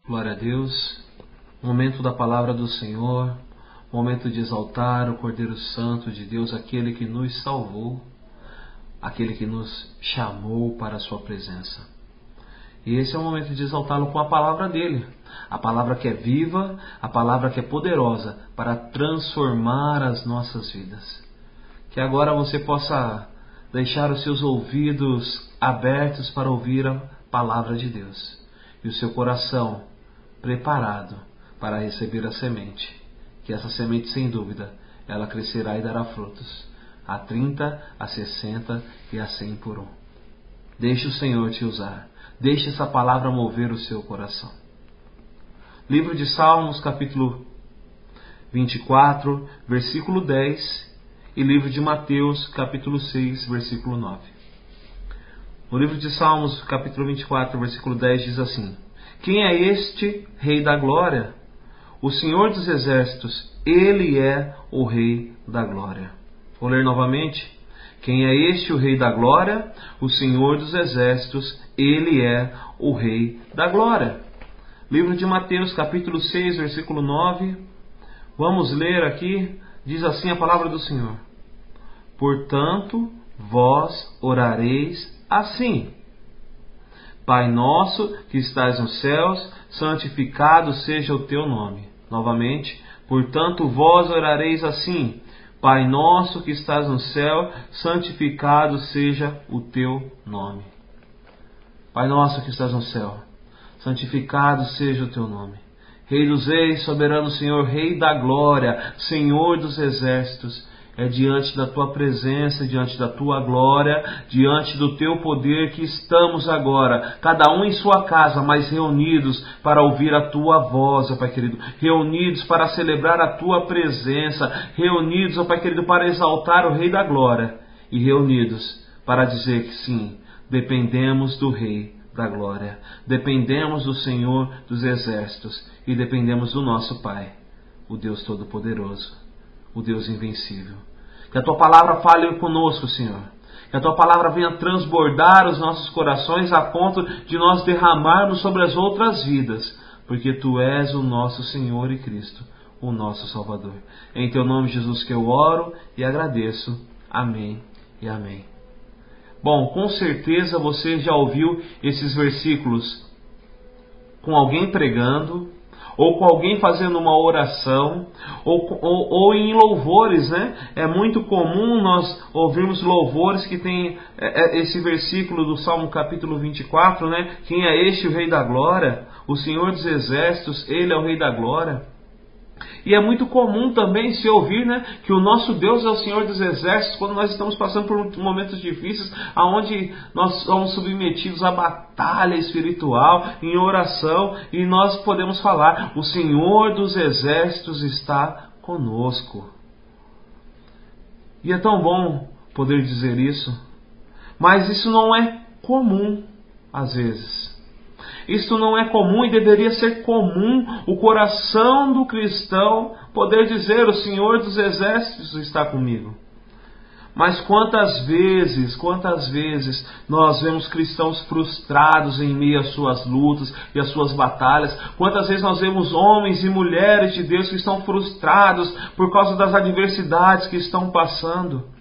Glória a Deus. Momento da palavra do Senhor. Momento de exaltar o Cordeiro Santo de Deus, aquele que nos salvou, aquele que nos chamou para a sua presença. E esse é o momento de exaltá-lo com a palavra dele. A palavra que é viva, a palavra que é poderosa para transformar as nossas vidas. Que agora você possa deixar os seus ouvidos abertos para ouvir a palavra de Deus. E o seu coração preparado para receber a semente. Que essa semente, sem dúvida, ela crescerá e dará frutos. A 30, a 60 e a 100 por um. Deixe o Senhor te usar. Deixe essa palavra mover o seu coração. Livro de Salmos, capítulo 24, versículo 10. E livro de Mateus, capítulo 6, versículo 9. No livro de Salmos, capítulo 24, versículo 10, diz assim: Quem é este Rei da Glória? O Senhor dos Exércitos, Ele é o Rei da Glória. Vou ler novamente. Quem é este o Rei da Glória? O Senhor dos Exércitos, Ele é o Rei da Glória. Livro de Mateus, capítulo 6, versículo 9. Vamos ler aqui. Diz assim a palavra do Senhor: Portanto, vós orareis assim: Pai nosso que estais nos céus, santificado seja o teu nome. Novamente. Portanto, vós orareis assim: Pai nosso que estás no céu, santificado seja o teu nome. Pai nosso que estás no céu, santificado seja o teu nome. Rei dos reis, soberano Senhor, Rei da glória, Senhor dos exércitos, é diante da tua presença, diante da tua glória, diante do teu poder que estamos agora, cada um em sua casa, mas reunidos para ouvir a tua voz, ó Pai querido, reunidos para celebrar a tua presença, reunidos, ó Pai querido, para exaltar o Rei da glória, e reunidos para dizer que sim, dependemos do Rei da glória, dependemos do Senhor dos exércitos e dependemos do nosso Pai, o Deus Todo-Poderoso, o Deus invencível. Que a tua palavra fale conosco, Senhor. Que a tua palavra venha transbordar os nossos corações a ponto de nós derramarmos sobre as outras vidas, porque tu és o nosso Senhor e Cristo, o nosso Salvador. Em teu nome, Jesus, que eu oro e agradeço. Amém e amém. Bom, com certeza você já ouviu esses versículos com alguém pregando, ou com alguém fazendo uma oração, ou em louvores, né? É muito comum nós ouvirmos louvores que tem esse versículo do Salmo capítulo 24, né? Quem é este o Rei da Glória? O Senhor dos Exércitos, Ele é o Rei da Glória. E é muito comum também se ouvir, né, que o nosso Deus é o Senhor dos Exércitos quando nós estamos passando por momentos difíceis, onde nós somos submetidos à batalha espiritual, em oração, e nós podemos falar: o Senhor dos Exércitos está conosco. E é tão bom poder dizer isso, mas isso não é comum às vezes. Isto não é comum e deveria ser comum o coração do cristão poder dizer: o Senhor dos Exércitos está comigo. Mas quantas vezes nós vemos cristãos frustrados em meio às suas lutas e às suas batalhas? Quantas vezes nós vemos homens e mulheres de Deus que estão frustrados por causa das adversidades que estão passando?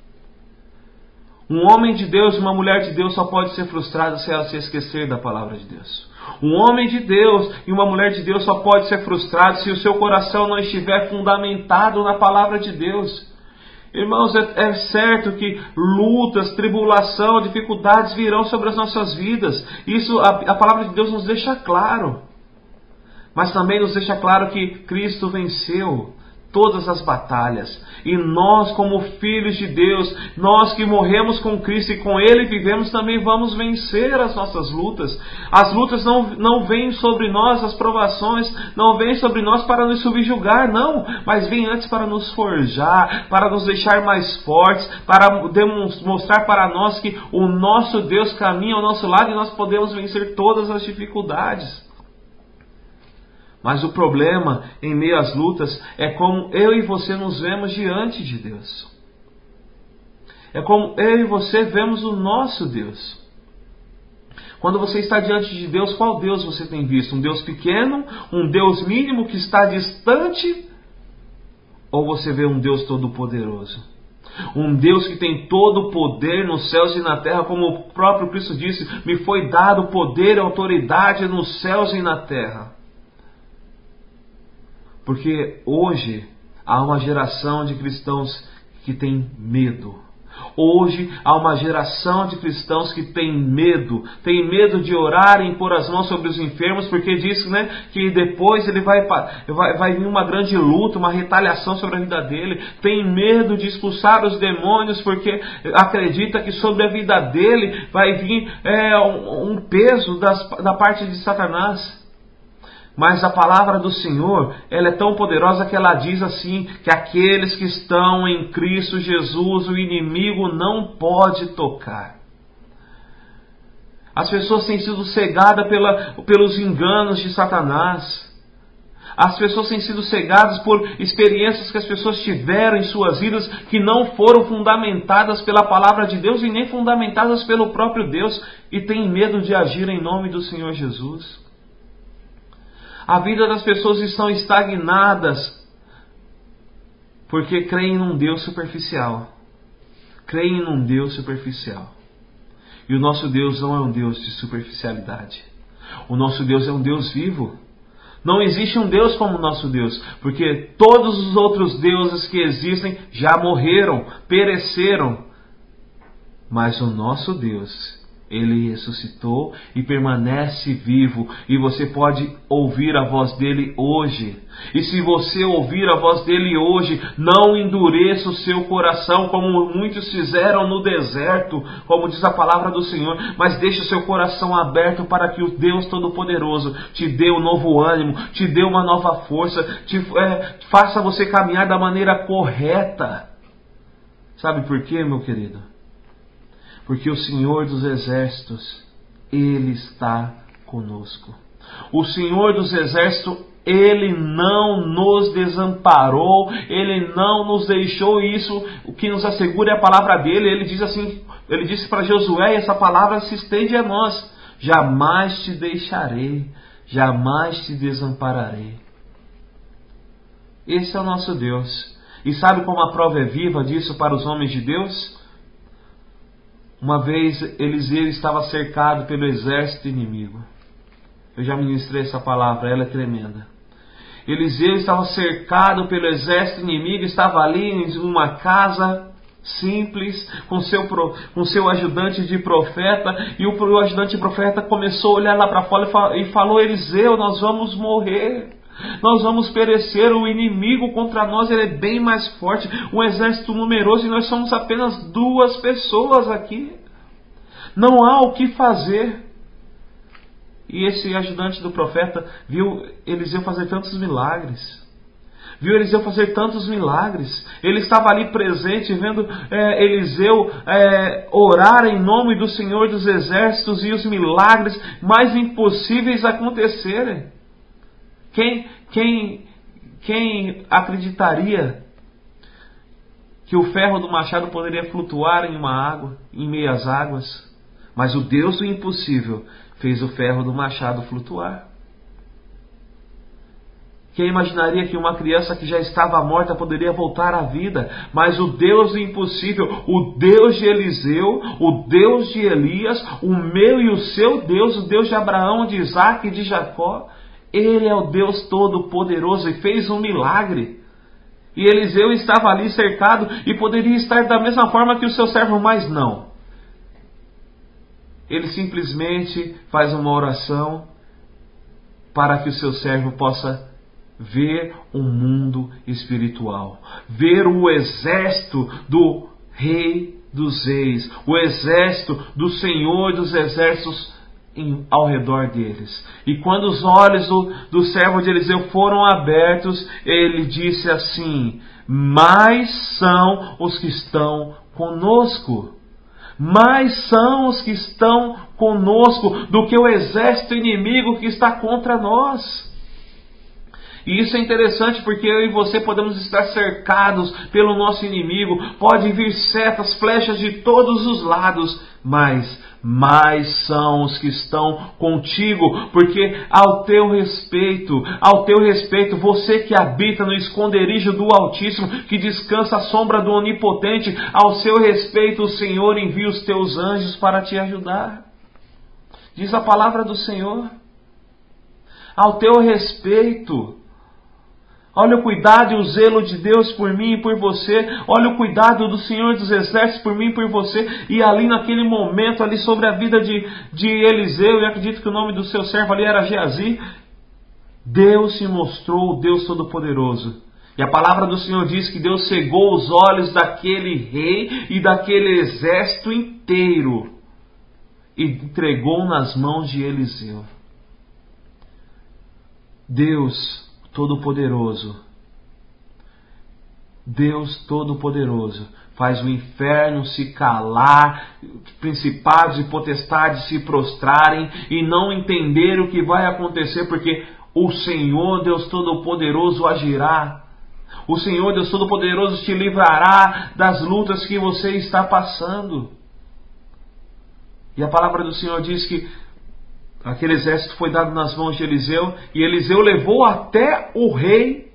Um homem de Deus e uma mulher de Deus só pode ser frustrado se ela se esquecer da palavra de Deus. Um homem de Deus e uma mulher de Deus só pode ser frustrado se o seu coração não estiver fundamentado na palavra de Deus. Irmãos, é certo que lutas, tribulação, dificuldades virão sobre as nossas vidas. Isso a palavra de Deus nos deixa claro. Mas também nos deixa claro que Cristo venceu todas as batalhas. E nós, como filhos de Deus, nós que morremos com Cristo e com Ele vivemos, também vamos vencer as nossas lutas. As lutas não vêm sobre nós, as provações não vêm sobre nós para nos subjugar, não. Mas vêm antes para nos forjar, para nos deixar mais fortes, para mostrar para nós que o nosso Deus caminha ao nosso lado e nós podemos vencer todas as dificuldades. Mas o problema, em meio às lutas, é como eu e você nos vemos diante de Deus. É como eu e você vemos o nosso Deus. Quando você está diante de Deus, qual Deus você tem visto? Um Deus pequeno? Um Deus mínimo que está distante? Ou você vê um Deus todo-poderoso? Um Deus que tem todo o poder nos céus e na terra, como o próprio Cristo disse: me foi dado poder e autoridade nos céus e na terra. Porque hoje há uma geração de cristãos que tem medo. Hoje há uma geração de cristãos que tem medo de orar e impor as mãos sobre os enfermos, porque diz, que depois ele vai vir uma grande luta, uma retaliação sobre a vida dele. Tem medo de expulsar os demônios, porque acredita que sobre a vida dele vai vir um peso da parte de Satanás. Mas a palavra do Senhor, ela é tão poderosa que ela diz assim, que aqueles que estão em Cristo Jesus, o inimigo não pode tocar. As pessoas têm sido cegadas pelos enganos de Satanás. As pessoas têm sido cegadas por experiências que as pessoas tiveram em suas vidas, que não foram fundamentadas pela palavra de Deus e nem fundamentadas pelo próprio Deus, e têm medo de agir em nome do Senhor Jesus. A vida das pessoas estão estagnadas porque creem num Deus superficial. Creem num Deus superficial. E o nosso Deus não é um Deus de superficialidade. O nosso Deus é um Deus vivo. Não existe um Deus como o nosso Deus, porque todos os outros deuses que existem já morreram, pereceram. Mas o nosso Deus, Ele ressuscitou e permanece vivo, e você pode ouvir a voz dele hoje. E se você ouvir a voz dele hoje, não endureça o seu coração como muitos fizeram no deserto, como diz a palavra do Senhor, mas deixe o seu coração aberto para que o Deus Todo-Poderoso te dê um novo ânimo, te dê uma nova força, faça você caminhar da maneira correta. Sabe por quê, meu querido? Porque o Senhor dos Exércitos, Ele está conosco. O Senhor dos Exércitos, Ele não nos desamparou, Ele não nos deixou. Isso, o que nos assegura é a palavra dele. Ele diz assim, Ele disse para Josué, e essa palavra se estende a nós: jamais te deixarei, jamais te desampararei. Esse é o nosso Deus. E sabe como a prova é viva disso para os homens de Deus? Uma vez Eliseu estava cercado pelo exército inimigo. Eu já ministrei essa palavra, ela é tremenda. Eliseu estava cercado pelo exército inimigo, estava ali em uma casa simples, com seu ajudante de profeta, e o ajudante de profeta começou a olhar lá para fora e falou: Eliseu, nós vamos morrer. Nós vamos perecer, o inimigo contra nós ele é bem mais forte, um exército numeroso, e nós somos apenas 2 pessoas aqui. Não há o que fazer. E esse ajudante do profeta viu Eliseu fazer tantos milagres. Viu Eliseu fazer tantos milagres. Ele estava ali presente, vendo Eliseu orar em nome do Senhor dos Exércitos, e os milagres mais impossíveis acontecerem. Quem acreditaria que o ferro do machado poderia flutuar em uma água, em meio às águas? Mas o Deus do impossível fez o ferro do machado flutuar. Quem imaginaria que uma criança que já estava morta poderia voltar à vida? Mas o Deus do impossível, o Deus de Eliseu, o Deus de Elias, o meu e o seu Deus, o Deus de Abraão, de Isaac e de Jacó, Ele é o Deus Todo-Poderoso e fez um milagre. E Eliseu estava ali cercado e poderia estar da mesma forma que o seu servo, mas não. Ele simplesmente faz uma oração para que o seu servo possa ver um mundo espiritual, ver o exército do Rei dos Reis, o exército do Senhor dos Exércitos ao redor deles. E quando os olhos do servo de Eliseu foram abertos, ele disse assim: mais são os que estão conosco. Mais são os que estão conosco do que o exército inimigo que está contra nós. E isso é interessante porque eu e você podemos estar cercados pelo nosso inimigo. Pode vir setas, flechas de todos os lados, mas mais são os que estão contigo, porque ao teu respeito, você que habita no esconderijo do Altíssimo, que descansa à sombra do Onipotente, ao seu respeito o Senhor envia os teus anjos para te ajudar. Diz a palavra do Senhor. Ao teu respeito. Olha o cuidado e o zelo de Deus por mim e por você. Olha o cuidado do Senhor dos Exércitos por mim e por você. E ali naquele momento, ali sobre a vida de Eliseu, e acredito que o nome do seu servo ali era Geazi, Deus se mostrou o Deus Todo-Poderoso. E a palavra do Senhor diz que Deus cegou os olhos daquele rei e daquele exército inteiro e entregou nas mãos de Eliseu. Deus Todo-Poderoso, Deus Todo-Poderoso, faz o inferno se calar, principados e potestades se prostrarem e não entender o que vai acontecer, porque o Senhor Deus Todo-Poderoso agirá. O Senhor Deus Todo-Poderoso te livrará das lutas que você está passando. E a palavra do Senhor diz que aquele exército foi dado nas mãos de Eliseu, e Eliseu levou até o rei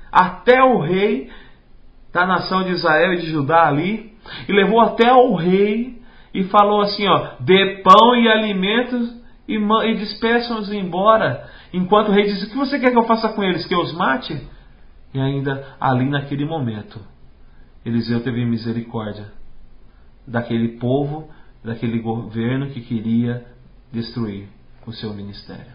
da nação de Israel e de Judá ali, e levou até o rei e falou assim, dê pão e alimentos e despeçam-os embora. Enquanto o rei diz, o que você quer que eu faça com eles? Que eu os mate? E ainda ali naquele momento, Eliseu teve misericórdia daquele povo, daquele governo que queria destruir o seu ministério.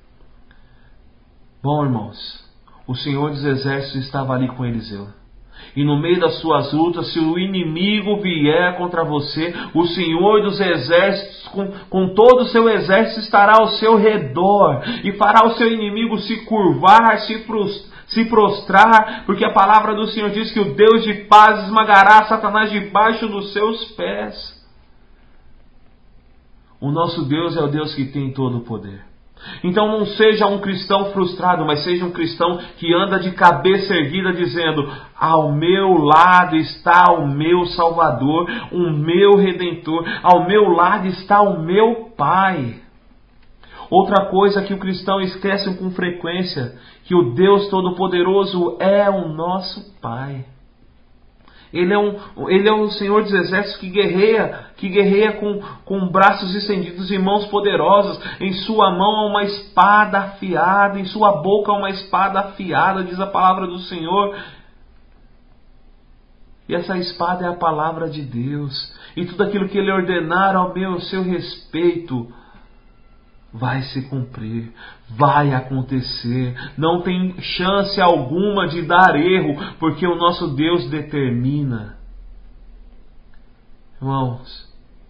Bom, irmãos, o Senhor dos Exércitos estava ali com Eliseu. E no meio das suas lutas, se o inimigo vier contra você, o Senhor dos Exércitos, com todo o seu exército, estará ao seu redor e fará o seu inimigo se curvar, se prostrar, porque a palavra do Senhor diz que o Deus de paz esmagará Satanás debaixo dos seus pés. O nosso Deus é o Deus que tem todo o poder. Então não seja um cristão frustrado, mas seja um cristão que anda de cabeça erguida dizendo, ao meu lado está o meu Salvador, o meu Redentor, ao meu lado está o meu Pai. Outra coisa que o cristão esquece com frequência, que o Deus Todo-Poderoso é o nosso Pai. Ele é um Senhor dos Exércitos que guerreia com braços estendidos e mãos poderosas. Em sua mão há uma espada afiada, em sua boca há uma espada afiada, diz a palavra do Senhor. E essa espada é a palavra de Deus. E tudo aquilo que Ele ordenar ao seu respeito vai se cumprir, vai acontecer, não tem chance alguma de dar erro, porque o nosso Deus determina. Irmãos,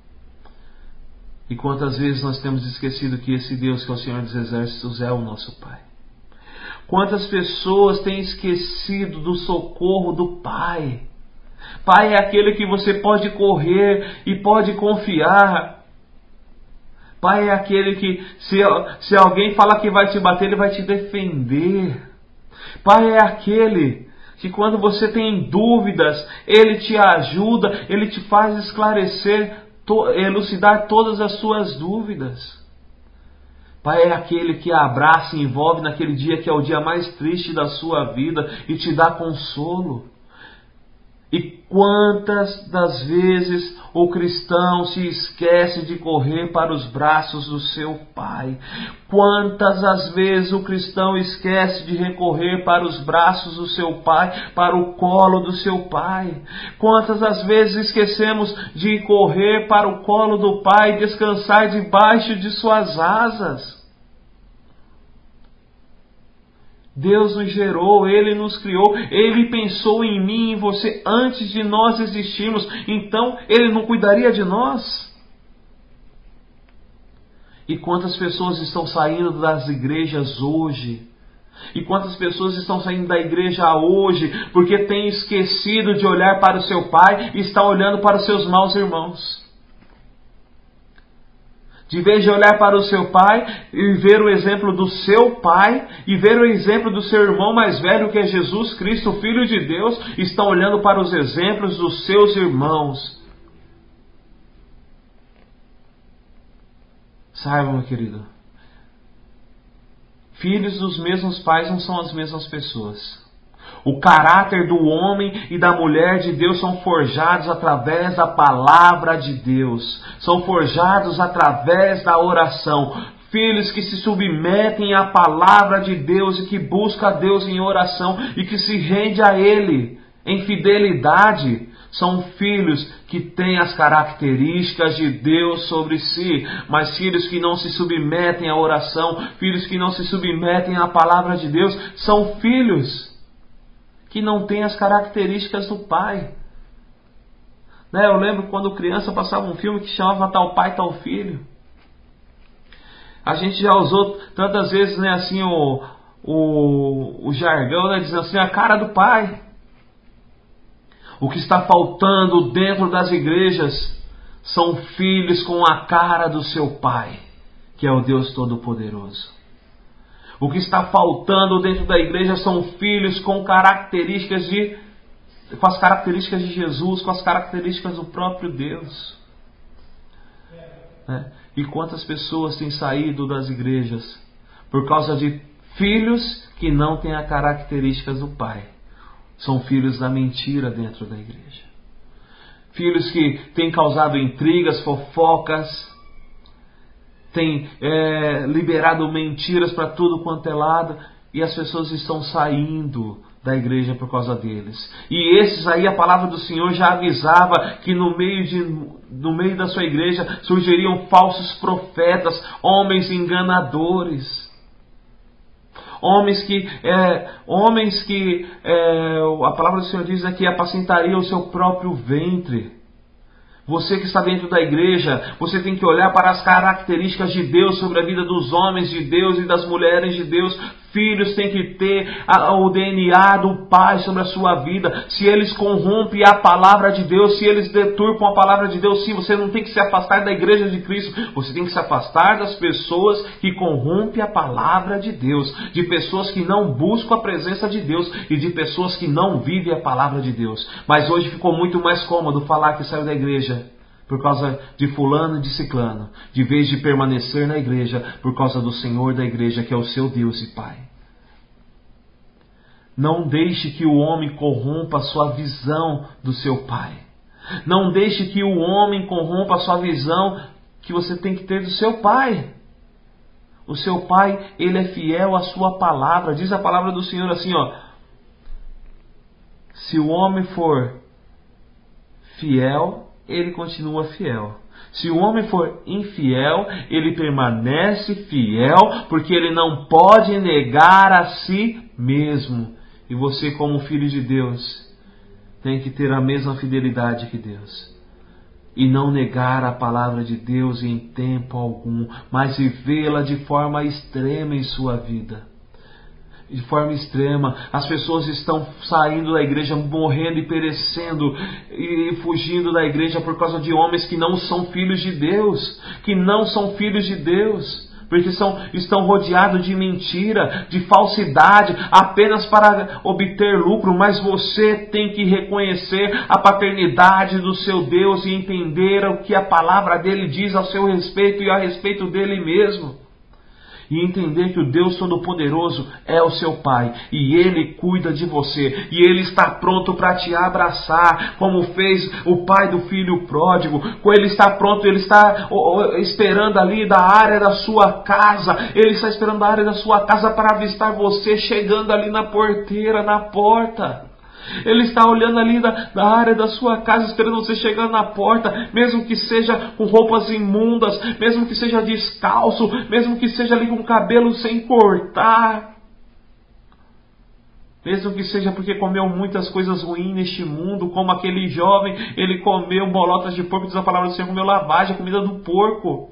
e quantas vezes nós temos esquecido que esse Deus que é o Senhor dos Exércitos é o nosso Pai? Quantas pessoas têm esquecido do socorro do Pai? Pai é aquele que você pode correr e pode confiar. Pai é aquele que, se alguém fala que vai te bater, Ele vai te defender. Pai é aquele que, quando você tem dúvidas, Ele te ajuda, Ele te faz esclarecer, elucidar todas as suas dúvidas. Pai é aquele que abraça e envolve naquele dia que é o dia mais triste da sua vida e te dá consolo. E quantas das vezes o cristão se esquece de correr para os braços do seu Pai? Quantas as vezes o cristão esquece de recorrer para os braços do seu Pai, para o colo do seu Pai? Quantas as vezes esquecemos de correr para o colo do Pai e descansar debaixo de suas asas? Deus nos gerou, Ele nos criou, Ele pensou em mim e em você antes de nós existirmos. Então, Ele não cuidaria de nós? E quantas pessoas estão saindo das igrejas hoje? E quantas pessoas estão saindo da igreja hoje porque têm esquecido de olhar para o seu Pai e estão olhando para os seus maus irmãos? De vez de olhar para o seu pai e ver o exemplo do seu pai e ver o exemplo do seu irmão mais velho, que é Jesus Cristo, o Filho de Deus, estão olhando para os exemplos dos seus irmãos. Saiba, meu querido, filhos dos mesmos pais não são as mesmas pessoas. O caráter do homem e da mulher de Deus são forjados através da palavra de Deus. São forjados através da oração. Filhos que se submetem à palavra de Deus e que buscam a Deus em oração e que se rende a Ele em fidelidade. São filhos que têm as características de Deus sobre si. Mas filhos que não se submetem à oração, filhos que não se submetem à palavra de Deus, são filhos que não tem as características do pai. Eu lembro quando criança passava um filme que chamava Tal Pai, Tal Filho. A gente já usou tantas vezes assim, o jargão, dizendo assim, a cara do pai. O que está faltando dentro das igrejas são filhos com a cara do seu pai, que é o Deus Todo-Poderoso. O que está faltando dentro da igreja são filhos com as características de Jesus, com as características do próprio Deus. E quantas pessoas têm saído das igrejas por causa de filhos que não têm as características do Pai? São filhos da mentira dentro da igreja. Filhos que têm causado intrigas, fofocas, tem liberado mentiras para tudo quanto é lado, e as pessoas estão saindo da igreja por causa deles. E esses aí, a palavra do Senhor já avisava que no meio da sua igreja surgiriam falsos profetas, homens enganadores, homens que a palavra do Senhor diz que apacentariam o seu próprio ventre. Você que está dentro da igreja, você tem que olhar para as características de Deus sobre a vida dos homens de Deus e das mulheres de Deus. Filhos têm que ter o DNA do Pai sobre a sua vida. Se eles corrompem a palavra de Deus, se eles deturpam a palavra de Deus, sim, você não tem que se afastar da igreja de Cristo. Você tem que se afastar das pessoas que corrompem a palavra de Deus. De pessoas que não buscam a presença de Deus e de pessoas que não vivem a palavra de Deus. Mas hoje ficou muito mais cômodo falar que saiu da igreja por causa de fulano e de ciclano, de vez de permanecer na igreja por causa do Senhor da igreja, que é o seu Deus e Pai. Não deixe que o homem corrompa a sua visão do seu Pai. Não deixe que o homem corrompa a sua visão que você tem que ter do seu Pai. O seu Pai, Ele é fiel à sua palavra. Diz a palavra do Senhor assim, se o homem for fiel, ele continua fiel. Se o homem for infiel, ele permanece fiel, porque ele não pode negar a si mesmo. E você, como filho de Deus, tem que ter a mesma fidelidade que Deus. E não negar a palavra de Deus em tempo algum, mas vivê-la de forma extrema em sua vida. De forma extrema, as pessoas estão saindo da igreja, morrendo e perecendo e fugindo da igreja por causa de homens que não são filhos de Deus, porque estão rodeados de mentira, de falsidade, apenas para obter lucro. Mas você tem que reconhecer a paternidade do seu Deus e entender o que a palavra dele diz ao seu respeito e a respeito dele mesmo. E entender que o Deus Todo-Poderoso é o seu Pai. E Ele cuida de você. E Ele está pronto para te abraçar. Como fez o pai do filho pródigo. Ele está pronto, Ele está esperando ali da área da sua casa. Ele está esperando da área da sua casa para avistar você chegando ali na porteira, na porta. Ele está olhando ali da área da sua casa, esperando você chegar na porta, mesmo que seja com roupas imundas, mesmo que seja descalço, mesmo que seja ali com o cabelo sem cortar, mesmo que seja porque comeu muitas coisas ruins neste mundo, como aquele jovem, ele comeu bolotas de porco, diz a palavra do Senhor, comeu lavagem, a comida do porco.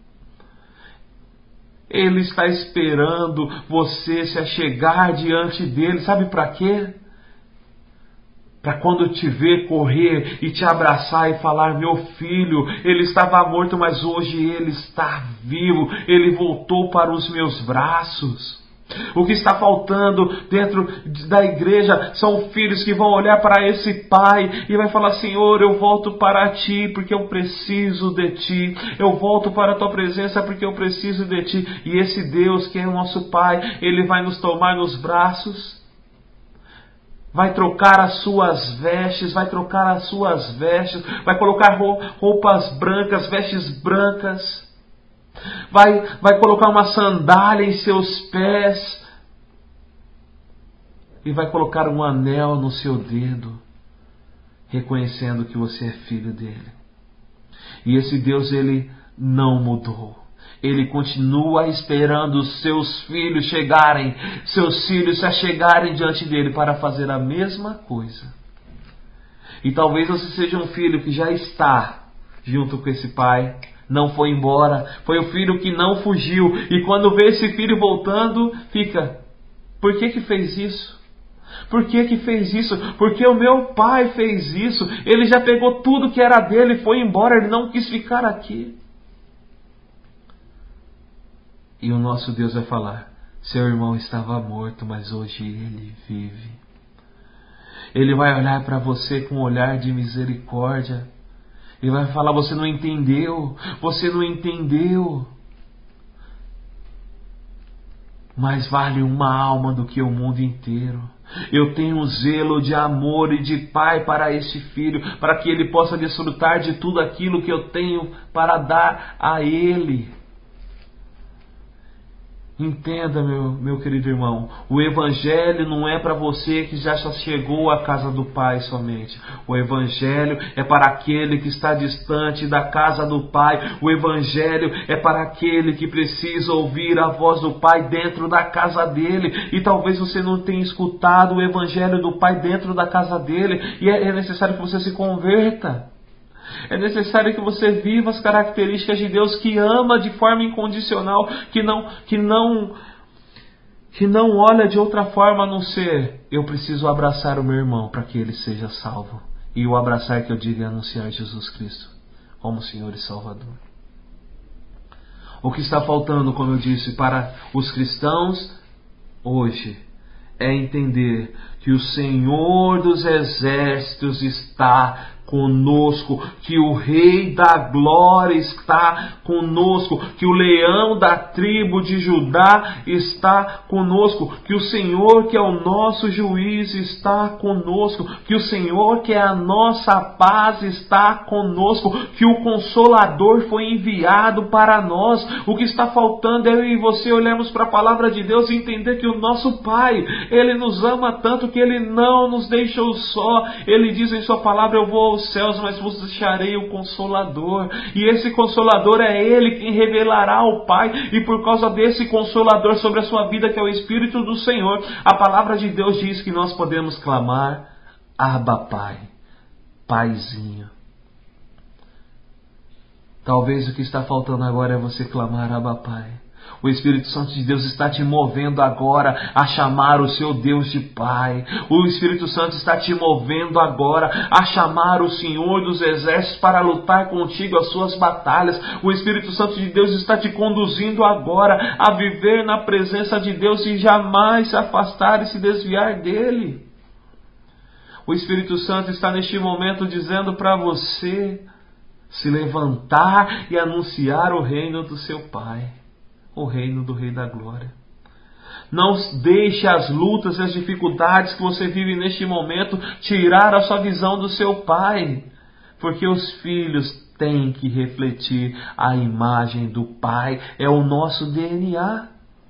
Ele está esperando você se achegar diante dele, sabe para quê? para quando te ver correr e te abraçar e falar: meu filho, ele estava morto, mas hoje ele está vivo, ele voltou para os meus braços. O que está faltando dentro da igreja são filhos que vão olhar para esse pai e vai falar: Senhor, eu volto para ti porque eu preciso de ti. Eu volto para a tua presença porque eu preciso de ti. E esse Deus que é o nosso pai, ele vai nos tomar nos braços, vai trocar as suas vestes, vai colocar roupas brancas, vestes brancas. Vai colocar uma sandália em seus pés e vai colocar um anel no seu dedo, reconhecendo que você é filho dele. E esse Deus, ele não mudou. Ele continua esperando os seus filhos se achegarem diante dele para fazer a mesma coisa. E talvez você seja um filho que já está junto com esse pai, não foi embora, foi o filho que não fugiu, e quando vê esse filho voltando, fica: por que fez isso? Por que fez isso? Porque o meu pai fez isso. Ele já pegou tudo que era dele e foi embora, ele não quis ficar aqui. E o nosso Deus vai falar: seu irmão estava morto, mas hoje ele vive. Ele vai olhar para você com um olhar de misericórdia. Ele vai falar: você não entendeu. Mais vale uma alma do que o mundo inteiro. Eu tenho um zelo de amor e de pai para este filho, para que ele possa desfrutar de tudo aquilo que eu tenho para dar a ele. Entenda, meu querido irmão, o Evangelho não é para você que já chegou à casa do Pai somente. O Evangelho é para aquele que está distante da casa do Pai. O Evangelho é para aquele que precisa ouvir a voz do Pai dentro da casa dele. E talvez você não tenha escutado o Evangelho do Pai dentro da casa dele. E é necessário que você se converta. É necessário que você viva as características de Deus, que ama de forma incondicional, que não olha de outra forma a não ser: eu preciso abraçar o meu irmão para que ele seja salvo. E o abraçar que eu digo é anunciar Jesus Cristo como Senhor e Salvador. O que está faltando, como eu disse, para os cristãos hoje é entender que o Senhor dos Exércitos está conosco, que o Rei da Glória está conosco, que o leão da tribo de Judá está conosco, que o Senhor que é o nosso juiz está conosco, que o Senhor que é a nossa paz está conosco, que o Consolador foi enviado para nós. O que está faltando é eu e você olharmos para a palavra de Deus e entender que o nosso Pai, Ele nos ama tanto que Ele não nos deixou só. Ele diz em sua palavra: eu vou aos céus, mas vos deixarei o Consolador. E esse Consolador é Ele quem revelará ao Pai. E por causa desse Consolador sobre a sua vida, que é o Espírito do Senhor, a palavra de Deus diz que nós podemos clamar: Abba Pai, Paizinho. Talvez o que está faltando agora é você clamar: Abba Pai. O Espírito Santo de Deus está te movendo agora a chamar o seu Deus de Pai. O Espírito Santo está te movendo agora a chamar o Senhor dos Exércitos para lutar contigo as suas batalhas. O Espírito Santo de Deus está te conduzindo agora a viver na presença de Deus e jamais se afastar e se desviar dele. O Espírito Santo está neste momento dizendo para você se levantar e anunciar o reino do seu Pai. O reino do Rei da Glória. Não deixe as lutas e as dificuldades que você vive neste momento tirar a sua visão do seu Pai. Porque os filhos têm que refletir a imagem do Pai. É o nosso DNA.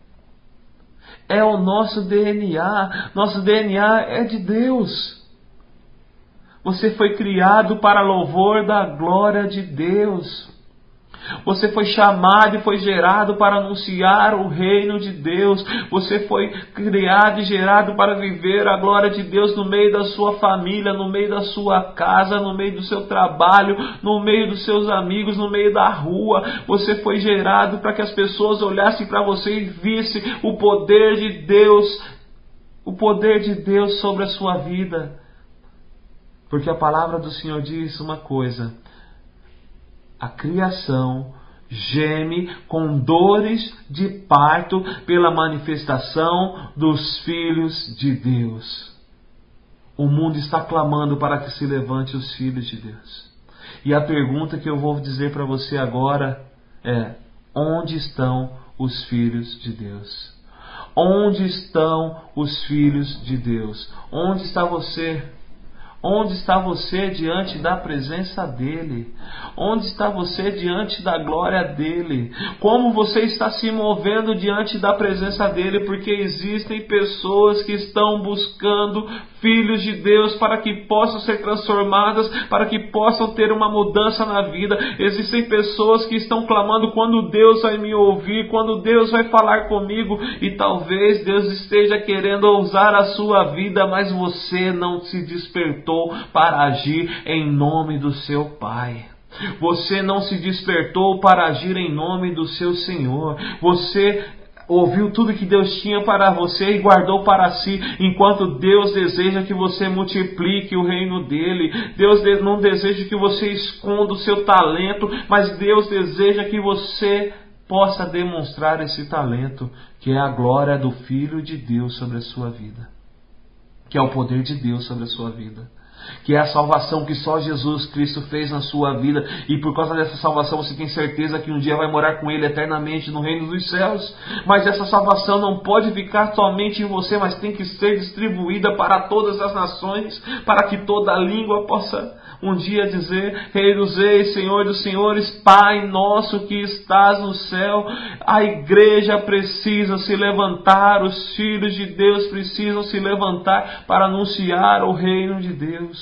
É o nosso DNA. Nosso DNA é de Deus. Você foi criado para louvor da glória de Deus. Você foi chamado e foi gerado para anunciar o reino de Deus. Você foi criado e gerado para viver a glória de Deus no meio da sua família, no meio da sua casa, no meio do seu trabalho, no meio dos seus amigos, no meio da rua. Você foi gerado para que as pessoas olhassem para você e vissem o poder de Deus sobre a sua vida. Porque a palavra do Senhor diz uma coisa: a criação geme com dores de parto pela manifestação dos filhos de Deus. O mundo está clamando para que se levante os filhos de Deus. E a pergunta que eu vou dizer para você agora é: onde estão os filhos de Deus? Onde estão os filhos de Deus? Onde está você? Onde está você diante da presença dEle? Onde está você diante da glória dEle? Como você está se movendo diante da presença dEle? Porque existem pessoas que estão buscando filhos de Deus para que possam ser transformadas, para que possam ter uma mudança na vida. Existem pessoas que estão clamando: quando Deus vai me ouvir, quando Deus vai falar comigo. E talvez Deus esteja querendo usar a sua vida, mas você não se despertou para agir em nome do seu Pai. Você não se despertou para agir em nome do seu Senhor. Você ouviu tudo que Deus tinha para você e guardou para si, enquanto Deus deseja que você multiplique o reino dEle. Deus não deseja que você esconda o seu talento, mas Deus deseja que você possa demonstrar esse talento, que é a glória do Filho de Deus sobre a sua vida, que é o poder de Deus sobre a sua vida, que é a salvação que só Jesus Cristo fez na sua vida, e por causa dessa salvação você tem certeza que um dia vai morar com Ele eternamente no reino dos céus. Mas essa salvação não pode ficar somente em você, mas tem que ser distribuída para todas as nações, para que toda língua possa um dia dizer: Rei dos reis, Senhor dos senhores, Pai nosso que estás no céu. A igreja precisa se levantar, os filhos de Deus precisam se levantar para anunciar o reino de Deus.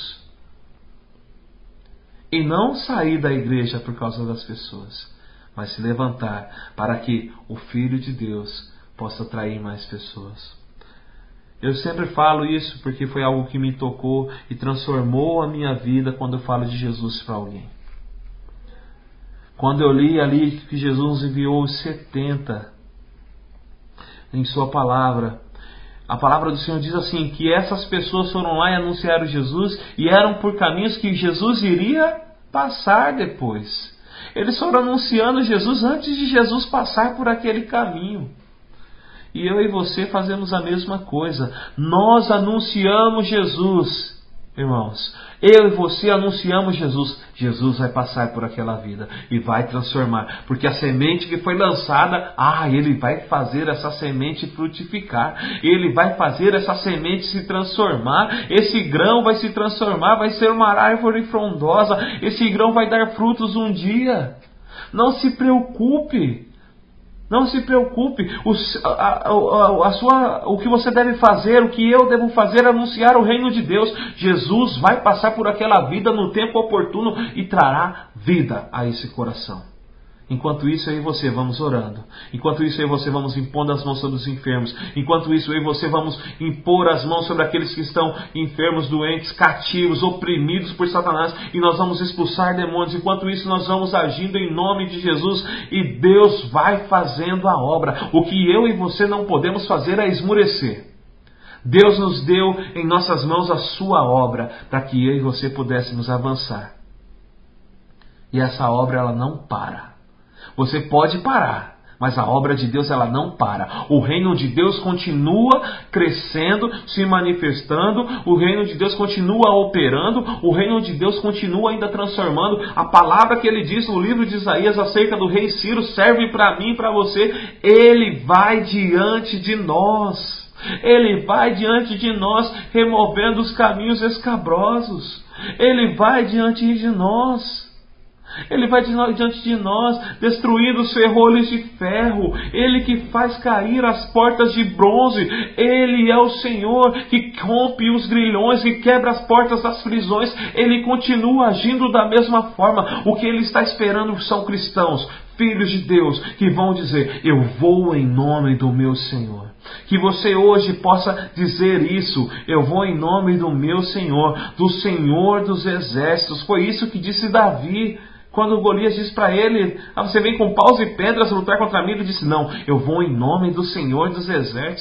E não sair da igreja por causa das pessoas, mas se levantar para que o Filho de Deus possa atrair mais pessoas. Eu sempre falo isso porque foi algo que me tocou e transformou a minha vida quando eu falo de Jesus para alguém. Quando eu li ali que Jesus enviou os 70 em sua palavra, a palavra do Senhor diz assim, que essas pessoas foram lá e anunciaram Jesus, e eram por caminhos que Jesus iria passar depois. Eles foram anunciando Jesus antes de Jesus passar por aquele caminho. E eu e você fazemos a mesma coisa. Nós anunciamos Jesus, irmãos. Eu e você anunciamos Jesus. Jesus vai passar por aquela vida e vai transformar. Porque a semente que foi lançada, Ele vai fazer essa semente frutificar. Ele vai fazer essa semente se transformar. Esse grão vai se transformar, vai ser uma árvore frondosa. Esse grão vai dar frutos um dia. Não se preocupe. Não se preocupe, o que você deve fazer, o que eu devo fazer é anunciar o reino de Deus. Jesus vai passar por aquela vida no tempo oportuno e trará vida a esse coração. Enquanto isso, eu e você vamos orando. Enquanto isso, eu e você vamos impondo as mãos sobre os enfermos. Enquanto isso, eu e você vamos impor as mãos sobre aqueles que estão enfermos, doentes, cativos, oprimidos por Satanás. E nós vamos expulsar demônios. Enquanto isso, nós vamos agindo em nome de Jesus. E Deus vai fazendo a obra. O que eu e você não podemos fazer é esmurecer. Deus nos deu em nossas mãos a sua obra, para que eu e você pudéssemos avançar. E essa obra, ela não para. Você pode parar, mas a obra de Deus, ela não para. O reino de Deus continua crescendo, se manifestando. O reino de Deus continua operando. O reino de Deus continua ainda transformando. A palavra que ele diz no livro de Isaías acerca do rei Ciro serve para mim e para você. Ele vai diante de nós. Ele vai diante de nós, removendo os caminhos escabrosos. Ele vai diante de nós. Ele vai diante de nós, destruindo os ferrolhos de ferro. Ele que faz cair as portas de bronze. Ele é o Senhor que rompe os grilhões, que quebra as portas das prisões. Ele continua agindo da mesma forma. O que Ele está esperando são cristãos, filhos de Deus, que vão dizer: eu vou em nome do meu Senhor. Que você hoje possa dizer isso: eu vou em nome do meu Senhor, do Senhor dos exércitos. Foi isso que disse Davi. Quando Golias disse para ele: você vem com paus e pedras lutar contra mim, ele disse: não, eu vou em nome do Senhor dos exércitos.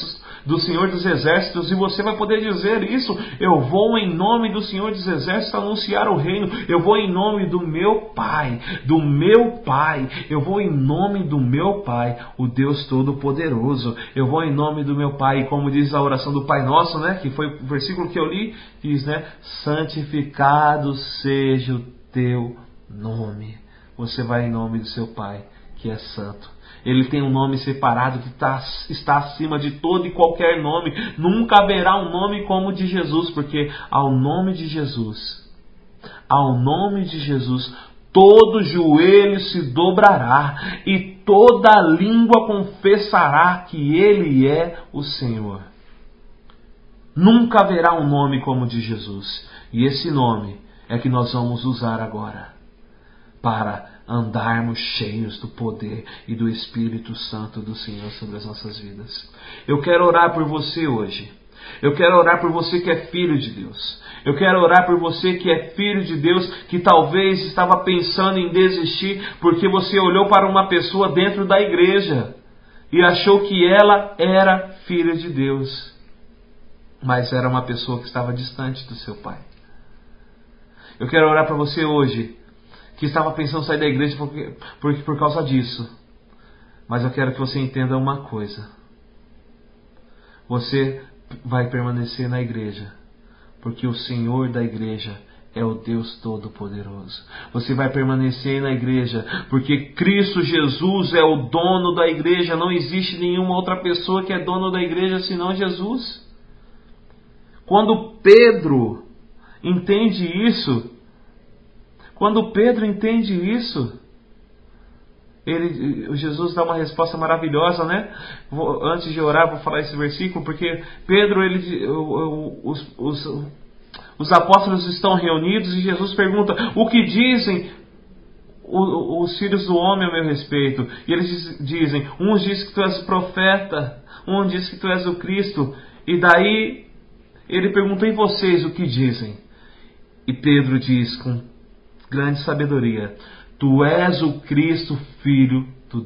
do Senhor dos Exércitos, e você vai poder dizer isso: eu vou em nome do Senhor dos Exércitos anunciar o reino, eu vou em nome do meu Pai, eu vou em nome do meu Pai, o Deus Todo-Poderoso, eu vou em nome do meu Pai, como diz a oração do Pai Nosso, né, que foi o versículo que eu li, diz, né, santificado seja o teu nome. Você vai em nome do seu Pai, que é santo. Ele tem um nome separado que está acima de todo e qualquer nome. Nunca haverá um nome como o de Jesus, porque ao nome de Jesus, todo joelho se dobrará e toda língua confessará que Ele é o Senhor. Nunca haverá um nome como o de Jesus. E esse nome é que nós vamos usar agora para andarmos cheios do poder e do Espírito Santo do Senhor sobre as nossas vidas. Eu quero orar por você hoje. Eu quero orar por você que é filho de Deus. Eu quero orar por você que é filho de Deus, que talvez estava pensando em desistir porque você olhou para uma pessoa dentro da igreja e achou que ela era filha de Deus, mas era uma pessoa que estava distante do seu Pai. Eu quero orar para você hoje que estava pensando em sair da igreja por causa disso. Mas eu quero que você entenda uma coisa. Você vai permanecer na igreja, porque o Senhor da igreja é o Deus Todo-Poderoso. Você vai permanecer na igreja, porque Cristo Jesus é o dono da igreja. Não existe nenhuma outra pessoa que é dono da igreja senão Jesus. Quando Pedro entende isso, Jesus dá uma resposta maravilhosa, né? Antes de orar, vou falar esse versículo, porque Pedro, os apóstolos estão reunidos e Jesus pergunta: o que dizem os filhos do homem a meu respeito? E eles dizem: uns dizem que tu és o profeta, um diz que tu és o Cristo. E daí ele pergunta: e vocês o que dizem? E Pedro diz com grande sabedoria: tu és o Cristo, Filho do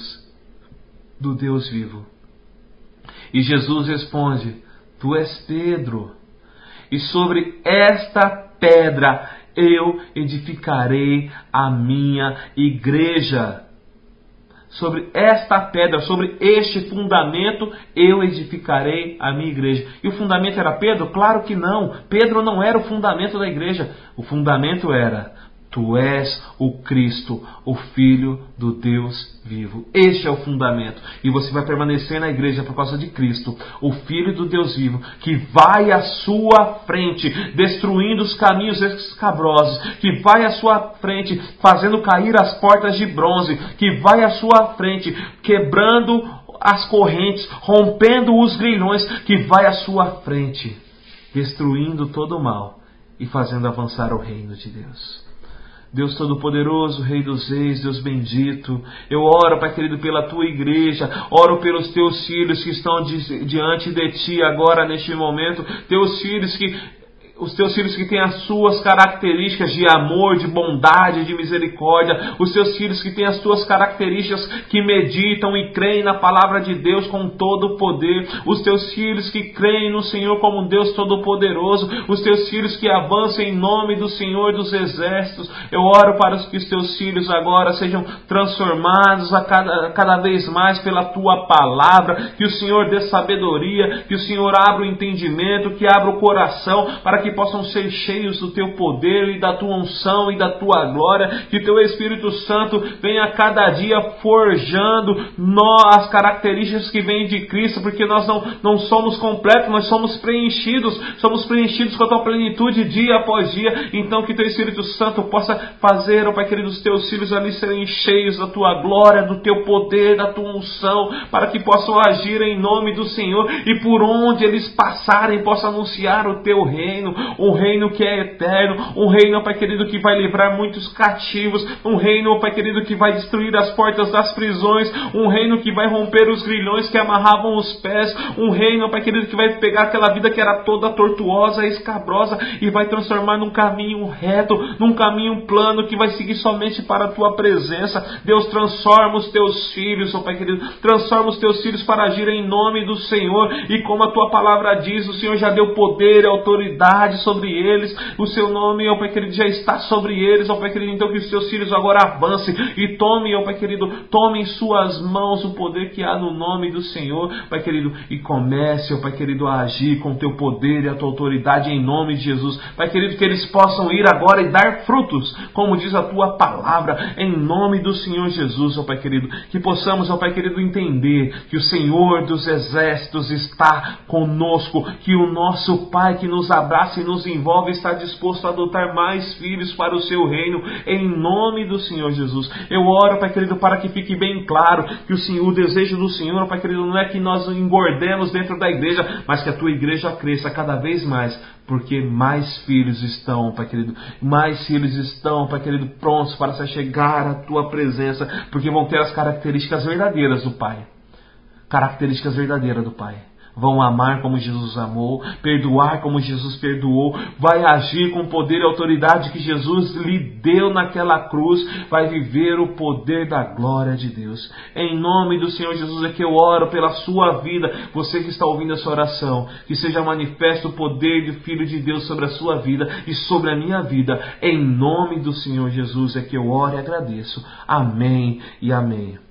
Deus vivo. E Jesus responde: tu és Pedro, e sobre esta pedra eu edificarei a minha igreja. Sobre esta pedra, sobre este fundamento, eu edificarei a minha igreja. E o fundamento era Pedro? Claro que não. Pedro não era o fundamento da igreja. O fundamento era: tu és o Cristo, o Filho do Deus vivo. Este é o fundamento. E você vai permanecer na igreja por causa de Cristo, o Filho do Deus vivo, que vai à sua frente, destruindo os caminhos escabrosos, que vai à sua frente, fazendo cair as portas de bronze, que vai à sua frente, quebrando as correntes, rompendo os grilhões, que vai à sua frente, destruindo todo o mal e fazendo avançar o reino de Deus. Deus Todo-Poderoso, Rei dos Reis, Deus bendito, eu oro, Pai querido, pela Tua igreja, oro pelos Teus filhos que estão diante de Ti agora, neste momento, os Teus filhos que têm as suas características de amor, de bondade, de misericórdia, os Teus filhos que têm as suas características que meditam e creem na palavra de Deus com todo o poder, os Teus filhos que creem no Senhor como Deus Todo-Poderoso, os Teus filhos que avançam em nome do Senhor dos Exércitos. Eu oro para que os Teus filhos agora sejam transformados a cada vez mais pela Tua palavra, que o Senhor dê sabedoria, que o Senhor abra o entendimento, que abra o coração, para que possam ser cheios do Teu poder e da Tua unção e da Tua glória, que Teu Espírito Santo venha a cada dia forjando as características que vêm de Cristo, porque nós não somos completos, nós somos preenchidos com a Tua plenitude dia após dia. Então que Teu Espírito Santo possa fazer, ó Pai querido, os Teus filhos ali serem cheios da Tua glória, do Teu poder, da Tua unção, para que possam agir em nome do Senhor e por onde eles passarem possam anunciar o Teu reino. um reino que é eterno, um reino, Pai querido, que vai livrar muitos cativos, um reino, Pai querido, que vai destruir as portas das prisões, um reino que vai romper os grilhões que amarravam os pés, um reino, Pai querido, que vai pegar aquela vida que era toda tortuosa, escabrosa, e vai transformar num caminho reto, num caminho plano, que vai seguir somente para a Tua presença. Deus, transforma os Teus filhos, ó Pai querido, transforma os Teus filhos para agir em nome do Senhor, e como a Tua palavra diz, o Senhor já deu poder e autoridade sobre eles, o Seu nome, ó Pai querido, já está sobre eles, ó Pai querido, então que os Teus filhos agora avancem, e tome, ó Pai querido, tome em suas mãos o poder que há no nome do Senhor, Pai querido, e comece, ó Pai querido, a agir com o Teu poder e a Tua autoridade em nome de Jesus. Pai querido, que eles possam ir agora e dar frutos, como diz a Tua palavra, em nome do Senhor Jesus, ó Pai querido, que possamos, ó Pai querido, entender que o Senhor dos exércitos está conosco, que o nosso Pai que nos abraça e nos envolve está disposto a adotar mais filhos para o Seu reino, em nome do Senhor Jesus. Eu oro, Pai querido, para que fique bem claro que o desejo do Senhor, Pai querido, não é que nós engordemos dentro da igreja, mas que a Tua igreja cresça cada vez mais, porque mais filhos estão, Pai querido, mais filhos estão, Pai querido, prontos para se chegar à Tua presença, porque vão ter as características verdadeiras do Pai. Características verdadeiras do Pai. Vão amar como Jesus amou, perdoar como Jesus perdoou, vai agir com o poder e autoridade que Jesus lhe deu naquela cruz, vai viver o poder da glória de Deus. Em nome do Senhor Jesus é que eu oro pela sua vida, você que está ouvindo essa oração, que seja manifesto o poder do Filho de Deus sobre a sua vida e sobre a minha vida. Em nome do Senhor Jesus é que eu oro e agradeço. Amém e amém.